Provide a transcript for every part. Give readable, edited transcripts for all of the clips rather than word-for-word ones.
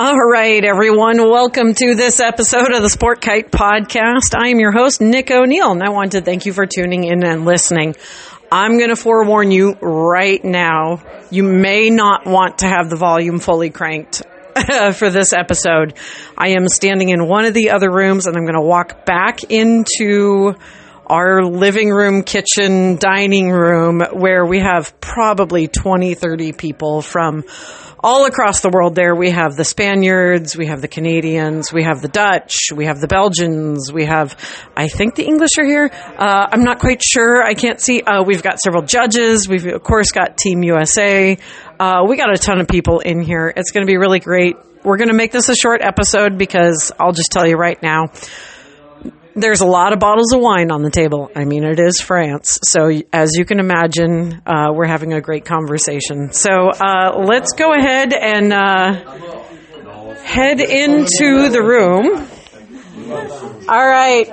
All right, everyone. Welcome to this episode of the Sport Kite Podcast. I am your host, Nick O'Neill, and I want to thank you for tuning in and listening. I'm going to forewarn you right now, you may not want to have the volume fully cranked for this episode. I am standing in one of the other rooms, and I'm going to walk back into our living room, kitchen, dining room, where we have probably 20, 30 people from all across the world there. We have the Spaniards, we have the Canadians, we have the Dutch, we have the Belgians, we have, I think the English are here. I'm not quite sure. I can't see. We've got several judges. We've, of course, got Team USA. We got a ton of people in here. It's going to be really great. We're going to make this a short episode because I'll just tell you right now, there's a lot of bottles of wine on the table. I mean, it is France. So as you can imagine, we're having a great conversation. So let's go ahead and head into the room. All right.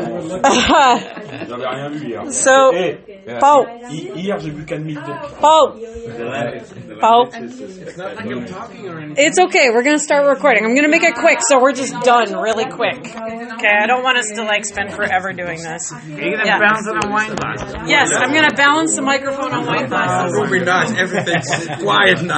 So, Paul. It's okay. We're going to start recording. I'm going to make it quick, so we're just done really quick. Okay, I don't want us to spend forever doing this. Are you going to balance it on wine glasses? Yes, I'm going to balance the microphone on wine glasses. It will be nice. Everything's quiet now.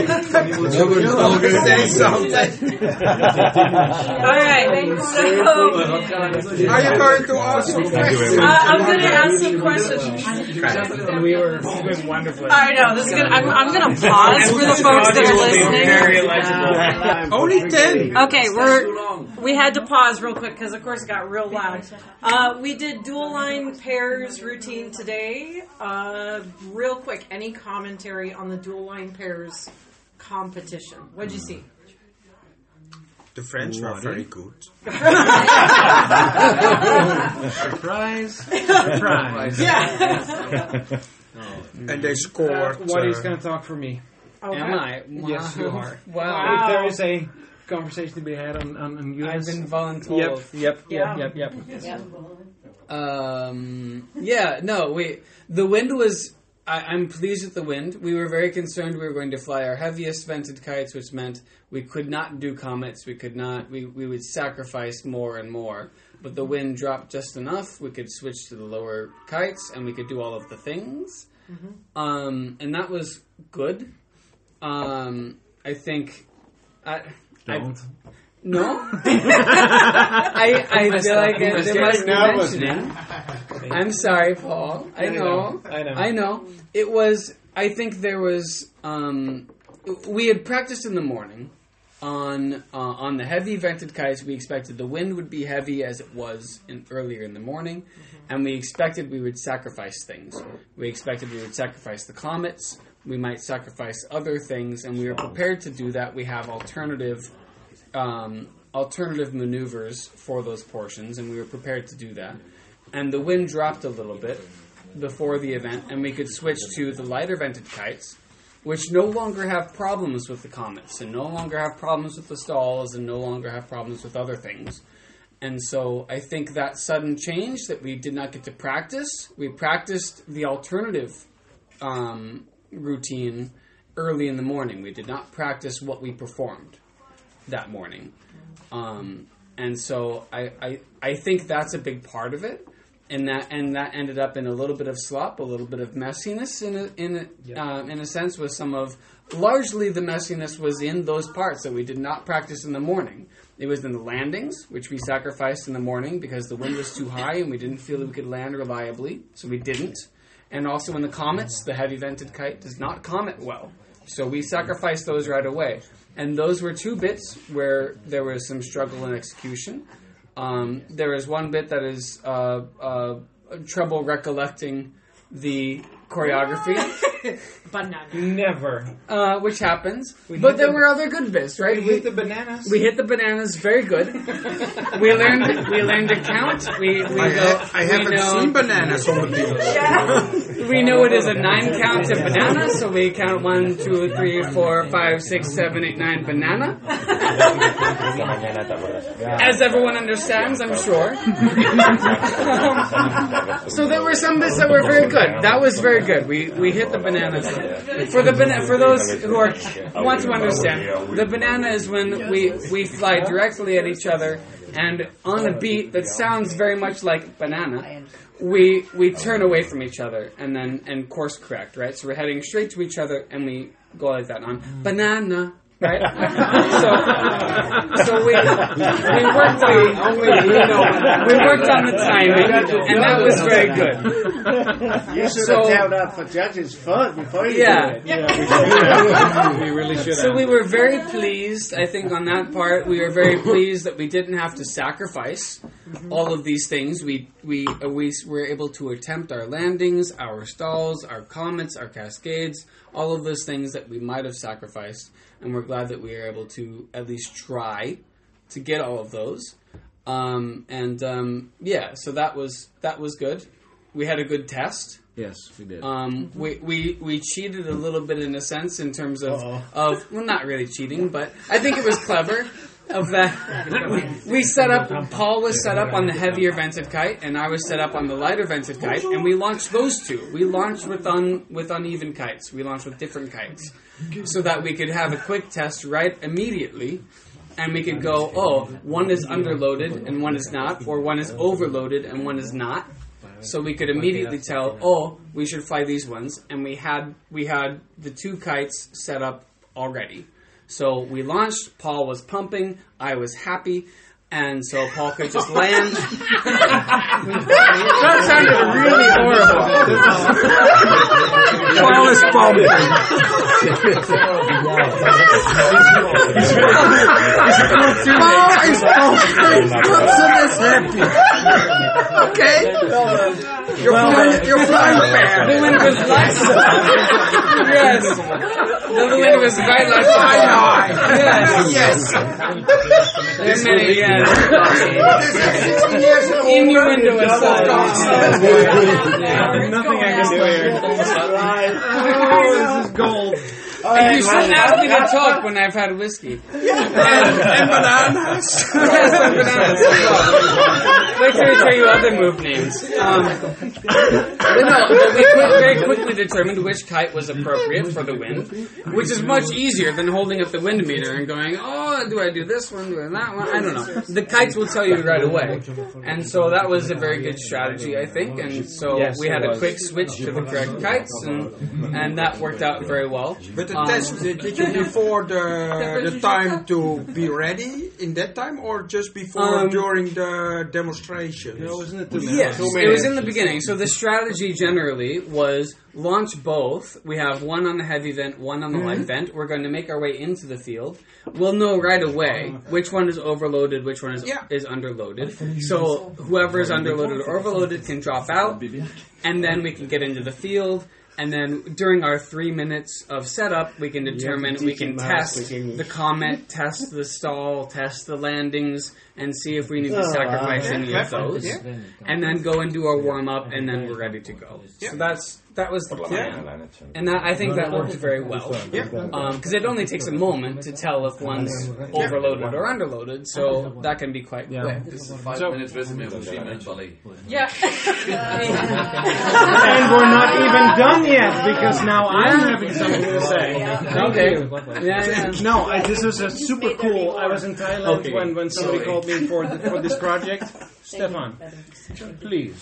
Say something. All right. So, are you going to ask some questions? I'm going to ask some questions. We were doing wonderfully. I know. This is gonna, I'm going to pause for the folks that are listening. Very legible. Only 10. Okay, we had to pause real quick because, of course, it got real loud. We did dual line pairs routine today. Real quick, any commentary on the dual line pairs competition? What'd you see? The French were very good. Surprise. Surprise. Yeah. And they scored. Waddy's going to talk for me. Okay. Am I? Yes, you are. Wow. If there is a conversation to be had on US. I've been voluntold. Yep. The wind was... I'm pleased with the wind. We were very concerned we were going to fly our heaviest vented kites, which meant we could not do comets. We would sacrifice more and more. But the wind dropped just enough. We could switch to the lower kites, and we could do all of the things. Mm-hmm. And that was good. I think... No? I feel like there must be mentioning. I'm sorry, Paul. I know. It was, I think there was, we had practiced in the morning on the heavy vented kites. We expected the wind would be heavy as it was earlier in the morning, and we expected we would sacrifice things. We expected we would sacrifice the comets. We might sacrifice other things, and we were prepared to do that. We have alternative maneuvers for those portions, and we were prepared to do that. And the wind dropped a little bit before the event, and we could switch to the lighter vented kites, which no longer have problems with the comets, and no longer have problems with the stalls, and no longer have problems with other things. And so I think that sudden change that we did not get to practice, we practiced the alternative routine early in the morning. We did not practice what we performed that morning. And so I think that's a big part of it. And that ended up in a little bit of slop, a little bit of messiness in a sense, with some of, largely the messiness was in those parts that we did not practice in the morning. It was in the landings, which we sacrificed in the morning because the wind was too high and we didn't feel that we could land reliably, so we didn't. And also in the comets, the heavy vented kite does not comet well, so we sacrificed those right away. And those were two bits where there was some struggle in execution. There is one bit that is trouble recollecting the choreography. Banana. Never. Which happens. But there were other good bits, right? We hit the bananas. We hit the bananas very good. We learned to count. I haven't seen bananas on the beach. we know it is a 9 count to banana, so we count 1, 2, 3, 4, 5, 6, 7, 8, 9 banana. As everyone understands, I'm sure. So there were some bits that were very good. That was very good. We hit the bananas. For those who want to understand, the banana is when we fly directly at each other, and on a beat that sounds very much like banana, we turn away from each other and course correct, right? So we're heading straight to each other and we go like that on banana, right? So we worked on the timing, and that was very good. You should have held out for judges fun before you Yeah. did it. We really should So we were very pleased, I think, on that part. We were very pleased that we didn't have to sacrifice all of these things. We were able to attempt our landings, our stalls, our comets, our cascades, all of those things that we might have sacrificed. And we're glad that we were able to at least try to get all of those. So that was good. We had a good test. Yes, we did. We cheated a little bit in a sense in terms of well, not really cheating, but I think it was clever. Of that, we set up. Paul was set up on the heavier vented kite, and I was set up on the lighter vented kite, and we launched those two. We launched with uneven kites. We launched with different kites, so that we could have a quick test right immediately, and we could go, oh, one is underloaded and one is not, or one is overloaded and one is not. So we could immediately tell, oh, we should fly these ones, and we had the two kites set up already. So we launched, Paul was pumping, I was happy, and so Paul could just land. That sounded really horrible. Paul is pumping. Paul is pumping. Hudson is happy. Okay. You're flying fair. The wind was light. Yes. The wind was very light. Yes. There's many, yes. Innuendo aside. Nothing I can do here. Oh, this is gold. And you shouldn't ask me to talk when I've had whiskey. And bananas. Yes, and bananas. Wait till I tell you other move names. But we very quickly determined which kite was appropriate for the wind, which is much easier than holding up the wind meter and going, oh, do I do this one, do I that one? I don't know. The kites will tell you right away. And so that was a very good strategy, I think. And so we had a quick switch to the correct kites, and that worked out very well. But the test, did you before the time to be ready in that time, or just before during the demonstration? No, wasn't it 2 minutes? Yes, it was in the beginning. So the strategy generally was launch both. We have one on the heavy vent, one on the light vent. We're going to make our way into the field. We'll know right away which one is overloaded, which one is underloaded. So whoever is underloaded or overloaded can drop out, and then we can get into the field. And then during our 3 minutes of setup, we can determine, we can test the comet, test the stall, test the landings, and see if we need to sacrifice any of those. And then go and do our warm-up, and then we're ready to go. So that was the plan. And I think that worked very well. Because it only takes a moment to tell if one's overloaded or underloaded, so that can be quite quick. 5 minutes resume machine in Bali. Yeah. And we're not even done yet, because now I'm having something to say. Okay. Yeah. No, this was a super cool. I was in Thailand when somebody called me for this project. Stefan, please.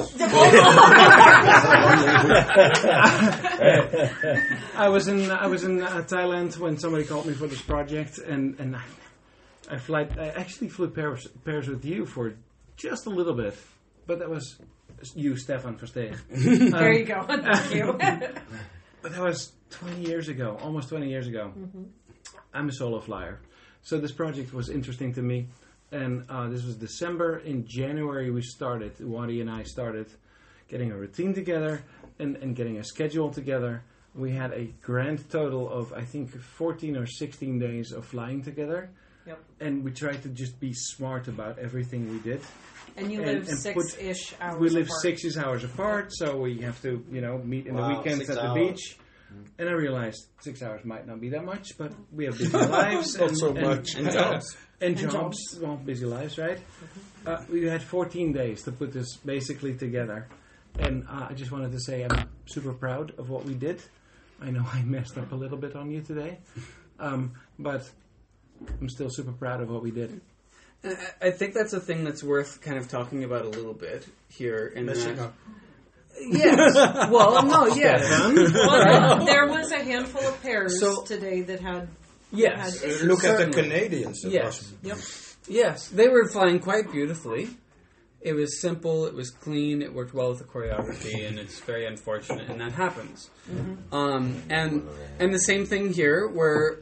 I was in Thailand when somebody called me for this project, and I actually flew pairs with you for just a little bit, but that was you, Stefan Versteeg. There you go. Thank you. But that was 20 years ago, almost 20 years ago. Mm-hmm. I'm a solo flyer, so this project was interesting to me. And this was December. In January, Wadi and I started getting a routine together and getting a schedule together. We had a grand total of, I think, 14 or 16 days of flying together. Yep. and we tried to just be smart about everything we did. And you live 6-ish hours We live apart. 6 hours apart, so we have to, meet in the weekends 6 at the hours. beach. And I realized 6 hours might not be that much, but we have busy lives. Not so much. And jobs. And jobs. Well, busy lives, right? We had 14 days to put this basically together. And I just wanted to say I'm super proud of what we did. I know I messed up a little bit on you today. But I'm still super proud of what we did. And I think that's a thing that's worth kind of talking about a little bit here. Messing up. Yes. Well, no, yes. Well, there was a handful of pairs So- today that had... Yes. had Look at the Certainly. Canadians. That Yes. was- Yes. They were flying quite beautifully. It was simple, it was clean, it worked well with the choreography, and it's very unfortunate, and that happens. And the same thing here, where,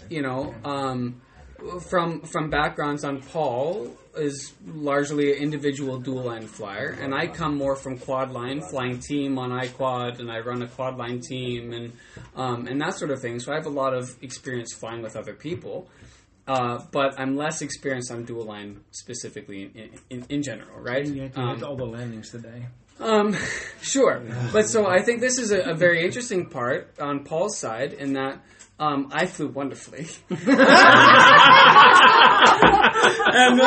from backgrounds on Paul is largely an individual dual line flyer, and I come more from quad line, flying team on iQuad, and I run a quad line team and that sort of thing. So I have a lot of experience flying with other people, but I'm less experienced on dual line specifically in general, right? And you had to hit all the landings today. Sure, but so I think this is a very interesting part on Paul's side in that I flew wonderfully, and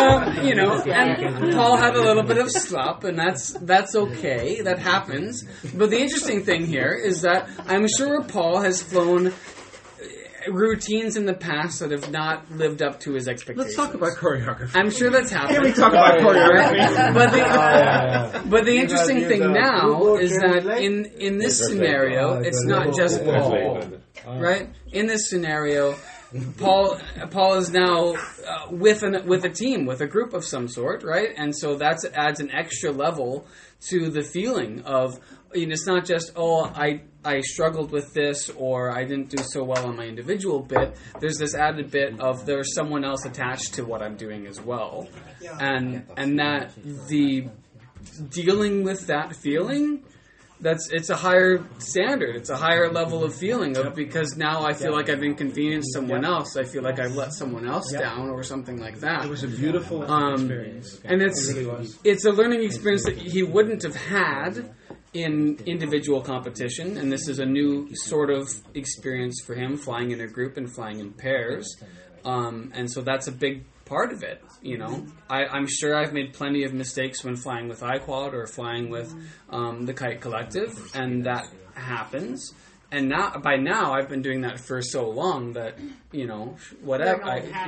and Paul had a little bit of slop, and that's okay. That happens. But the interesting thing here is that I'm sure Paul has flown routines in the past that have not lived up to his expectations. Let's talk about choreography. I'm sure that's happened. Can we talk about choreography? But the interesting thing now is that in this scenario, it's not just Paul, right? In this scenario, Paul is now with a team, with a group of some sort, right? And so that adds an extra level to the feeling of, it's not just, I struggled with this, or I didn't do so well on my individual bit. There's this added bit of there's someone else attached to what I'm doing as well, and that the dealing with that feeling, it's a higher standard. It's a higher level of feeling of, because now I feel like I've inconvenienced someone else. I feel like I've let someone else down, or something like that. It was a beautiful experience. And It really was. it's a learning experience that he wouldn't have had in individual competition, and this is a new sort of experience for him, flying in a group and flying in pairs. And so that's a big part of it. I'm sure I've made plenty of mistakes when flying with iQuad or flying with the Kite Collective, and that happens. And by now I've been doing that for so long that whatever.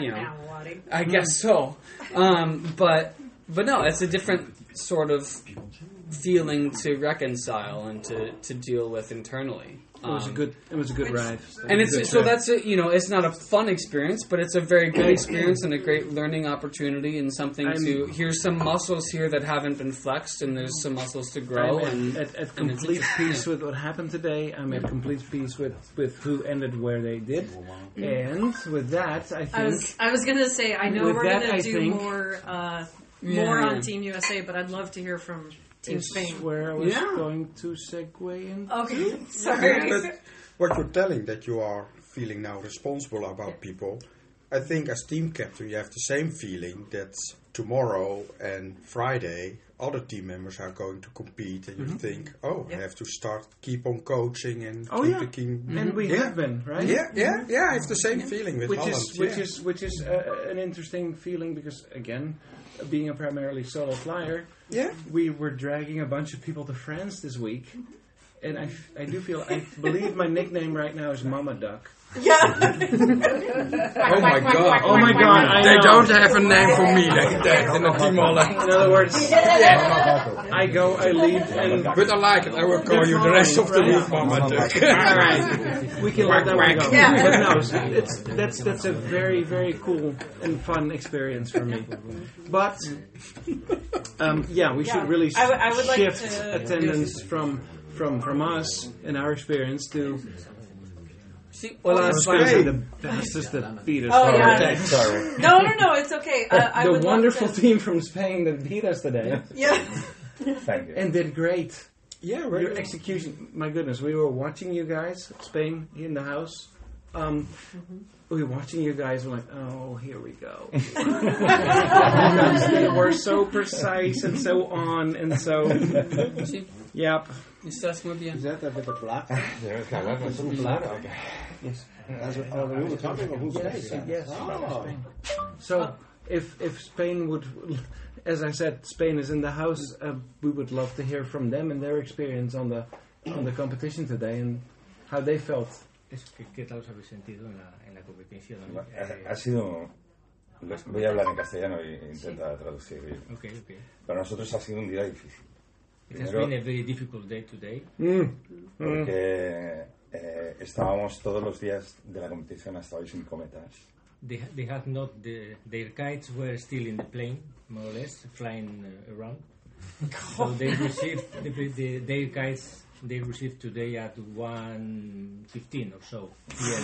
I guess so. But no, it's a different sort of feeling to reconcile and to deal with internally. It was a good ride. And it's not a fun experience, but it's a very good experience and a great learning opportunity, and something here's some muscles here that haven't been flexed, and there's some muscles to grow. I'm at complete peace with what happened today. I'm at complete peace with who ended where they did, and with that, I think I was going to say, I know With we're that, going I to do think- more on Team USA, but I'd love to hear from Team is Spain. where I was Yeah. going to segue in. Okay, sorry. But what you're telling, that you are feeling now responsible about people, I think as team captain you have the same feeling that tomorrow and Friday other team members are going to compete, and you think, I have to keep on coaching and keep the team. And we have been, right? Yeah, I have the same feeling with Holland. Which is an interesting feeling, because again, being a primarily solo flyer, we were dragging a bunch of people to France this week, and I do feel, I believe my nickname right now is Mama Duck. Yeah. Oh my god! Oh my god! I They know. don't have a name for me like that in the team Holland. In other words, I lead, and But I like it. I will call you the rest of the week, Mama Duck. all right, we can let that one go. Yeah. But no, that's a very, very cool and fun experience for me. But we should really I would like shift to- attendance from us and our experience to Spain. the bastards that beat us. Oh, yeah. today. Sorry. No, it's okay. I The would love wonderful to- team from Spain that beat us today Yeah. Thank you. and did great. Yeah, Your really. execution, my goodness, we were watching you guys, Spain in the house, we were watching you guys. We're like, oh, here we go. Because they were so precise and so on and so. Yep. Is that a bit of black? Yes. That's what we were talking about. Who's Yes. Oh. So, if Spain would, as I said, Spain is in the house. We would love to hear from them and their experience on the competition today and how they felt. ¿Qué tal os habéis sentido en la competición? Ha sido... Voy a hablar en castellano e intentar traducir. Okay. Para nosotros ha sido un día difícil. It has been a very difficult day today. Porque estábamos todos los días de la competición hasta hoy sin cometas. They had not their kites were still in the plane, more or less, flying around. So they received their kites. They received today at 1:15 or so p.m.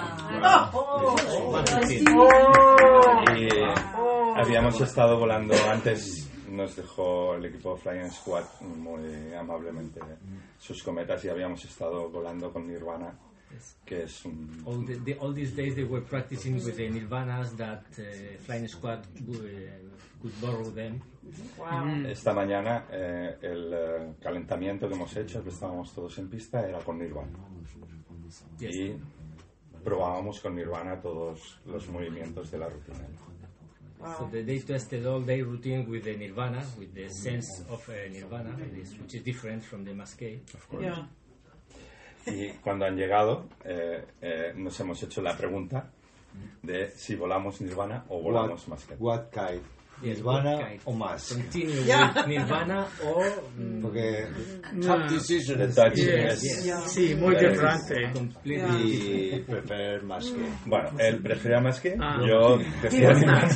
1:15. Y habíamos estado volando antes. Nos dejó el equipo Flying Squad muy amablemente sus cometas y habíamos estado volando con Nirvana, que es un... All these days they were practicing with the Nirvanas that Flying Squad could borrow them. Wow. Esta mañana el calentamiento que hemos hecho, que estábamos todos en pista, era con Nirvana. Yes. Y probábamos con Nirvana todos los movimientos de la rutina. So they tested all their routine with the Nirvana, with the sense of Nirvana, which is different from the Masqué. Yeah. Y cuando han llegado, nos hemos hecho la pregunta de si volamos Nirvana o volamos Masqué. What kite? Yes, Nirvana what kite? o Mask? Continue with Nirvana or... Porque tough decision. The touch Yes, es- yes. Sí, muy Yes. diferente. Completely Y prefer Mask. Bueno, él prefería Masqué, Ah. yo decía Nirvana.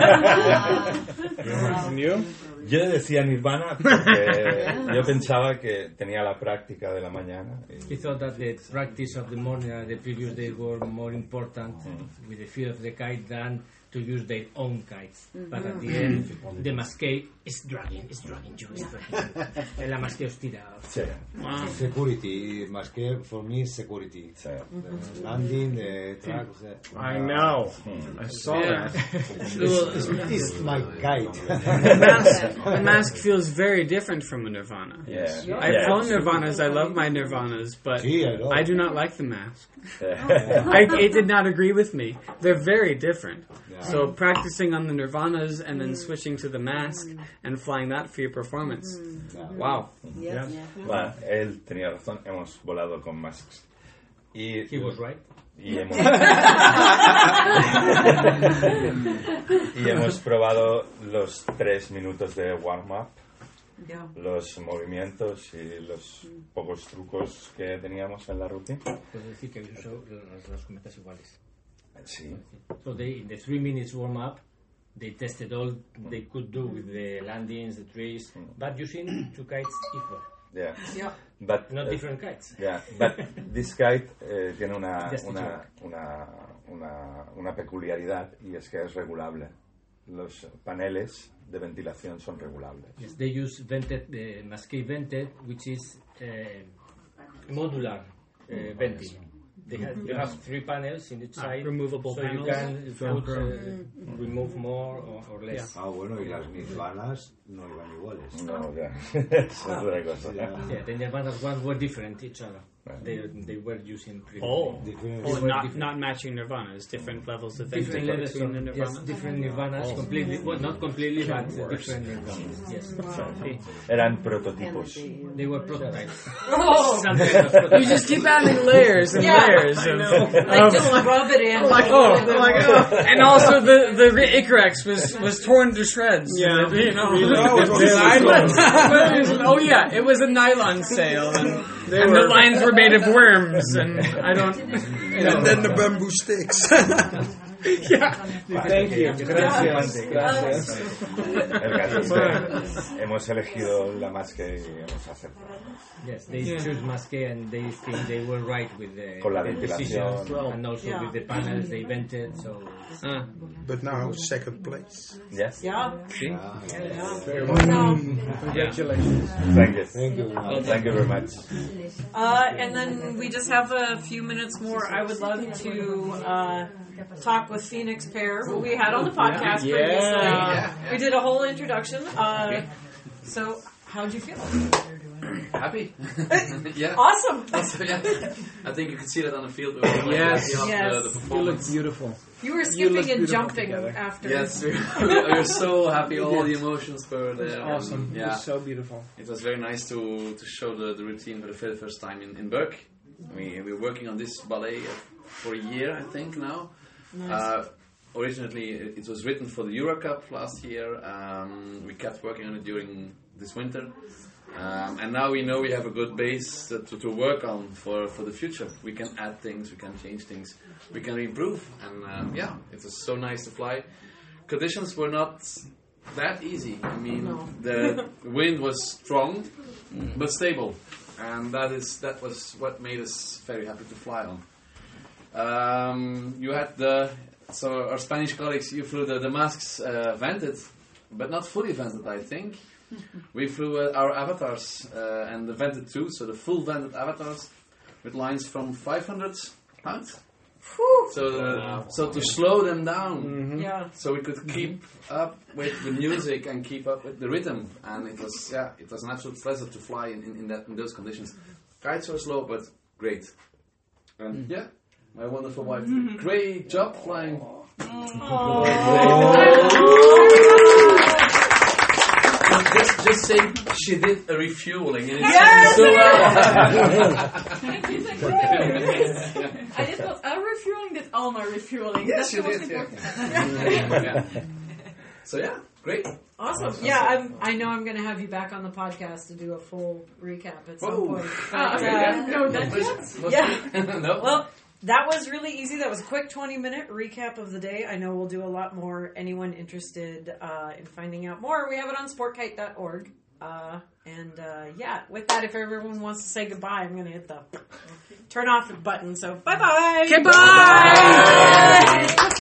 Yo decía Nirvana porque yo pensaba que tenía la práctica de la mañana. He thought that the practice of the morning, the previous day, were more important with the feel of the kite than to use their own kites. But at the end, the Masqué is dragging you, La Masqué os tira. Sí, Security. Mask for me is security. sí. The landing, the track. I know. I saw that. It's my kite. The mask feels very different from a Nirvana. Yeah. I've flown Nirvanas. I love my Nirvanas, but Sí, I know. I do not like the mask. Yeah. It did not agree with me. They're very different. Yeah. So practicing on the Nirvanas and then switching to the mask and flying that for your performance. Wow. Bueno, él tenía razón, hemos volado con masks. Y, He was right. y hemos, y hemos probado los 3 minutos de warm-up, Yeah. los movimientos y los pocos trucos que teníamos en la rutina. Puedes decir que habéis usado las cometas iguales. Sí. So they, in the 3 minutes warm up, they tested all they could do with the landings, the trees, but using 2 kites equal, Yeah. Yeah. But, not different kites. yeah, but this kite tiene una peculiaridad y es que es regulable. Los paneles de ventilación son regulables. Yes, they use vented, the Masqué vented, which is modular venting. You have 3 panels in each side, removable so panels. you can put, remove more or less. Ah, bueno, y las Nirvanas no iban iguales. No, ya. Es otra cosa. Yeah, the Nirvana's ones were different each other. They were using pretty Different. Oh, not matching Nirvanas. Different levels of venting different levels between the of, yes, Nirvanas. different Nirvanas, completely, well, not completely, but different Nirvanas. Yes, Eran prototipos. they were prototypes. You just keep adding layers and layers. Like just rub it in. And also the Icarex was torn to shreds. Yeah, you know. Oh yeah, it was a nylon sail, and the lines were made of worms, and I don't. And then the bamboo sticks. Thank you. Gracias. El caso es que hemos elegido la Masque y hemos aceptado. Yes, they choose Masque and they think they were right with the Con la decisions ventilación. and also with the panels they invented. So But now second place. Yes. Yeah. Congratulations. Thank you. Thank you very much. And then we just have a few minutes more. I would love to talk with Phoenix Pear, who we had on the podcast previously. We did a whole introduction. So, how'd you feel? Happy. Yeah. Awesome. Also, yeah. I think you can see that on the field. Yes. The Yes. You look performance. beautiful. You were You skipping look and beautiful jumping together. after. Yes, we're so happy. All the emotions were It was there. awesome. It Yeah. was so beautiful. It was very nice to show the routine for the very first time in Berk. We're working on this ballet for a year, I think, now. Nice. Originally, it was written for the Euro Cup last year. We kept working on it during this winter. And now we know we have a good base to work on for the future. We can add things, we can change things, we can improve. And it was so nice to fly. Conditions were not that easy. I mean, the wind was strong, but stable. And that was what made us very happy to fly on. You had our Spanish colleagues, you flew the masks vented, but not fully vented, I think. We flew our avatars and the vented too, so the full vented avatars with lines from 500 pounds. So to slow them down, so we could keep up with the music and keep up with the rhythm, and it was an absolute pleasure to fly in those conditions. Kites were slow, but great. And my wonderful wife, great job flying. Just say she did a refueling and it's so well. I just was refueling did all my refueling. Yes, That's you the most did. important. So great. Awesome. Yeah, I know I'm going to have you back on the podcast to do a full recap at some point. No, that's No. Well, that was really easy. That was a quick 20-minute recap of the day. I know we'll do a lot more. Anyone interested in finding out more, we have it on sportkite.org. With that, if everyone wants to say goodbye, I'm going to hit the turn off button. So, bye-bye. Goodbye.